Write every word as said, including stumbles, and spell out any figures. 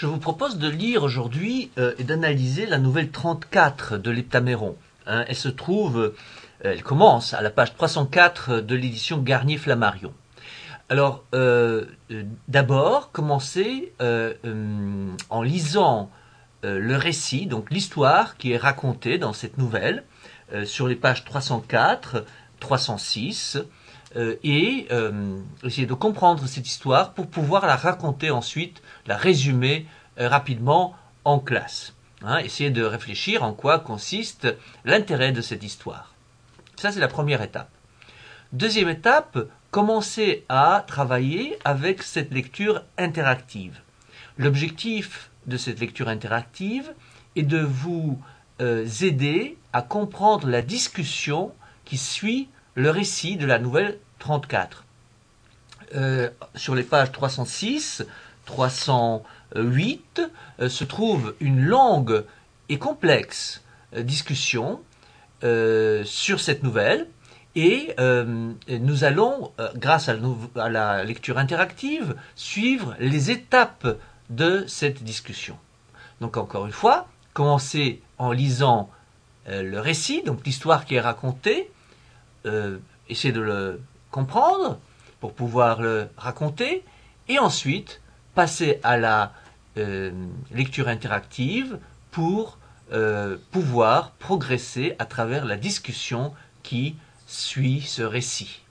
Je vous propose de lire aujourd'hui euh, et d'analyser la nouvelle trente-quatre de l'Heptaméron. Hein, elle se trouve, euh, elle commence à la page trois cent quatre de l'édition Garnier-Flammarion. Alors, euh, euh, d'abord, commencez euh, euh, en lisant euh, le récit, donc l'histoire qui est racontée dans cette nouvelle, euh, sur les pages trois cent quatre, trois cent six, euh, et euh, essayer de comprendre cette histoire pour pouvoir la raconter ensuite, la résumer euh, rapidement en classe. Hein, essayer de réfléchir en quoi consiste l'intérêt de cette histoire. Ça, c'est la première étape. Deuxième étape, commencer à travailler avec cette lecture interactive. L'objectif de cette lecture interactive est de vous euh, aider à comprendre la discussion qui suit le récit de la nouvelle trente-quatre. Euh, sur les pages trois cent six, trois cent huit euh, se trouve une longue et complexe euh, discussion euh, sur cette nouvelle. Et euh, nous allons, euh, grâce à la, à la lecture interactive, suivre les étapes de cette discussion. Donc encore une fois, commencez en lisant euh, le récit, donc l'histoire qui est racontée, euh, essayez de le comprendre pour pouvoir le raconter, et ensuite passer à la euh, lecture interactive pour euh, pouvoir progresser à travers la discussion qui suit ce récit.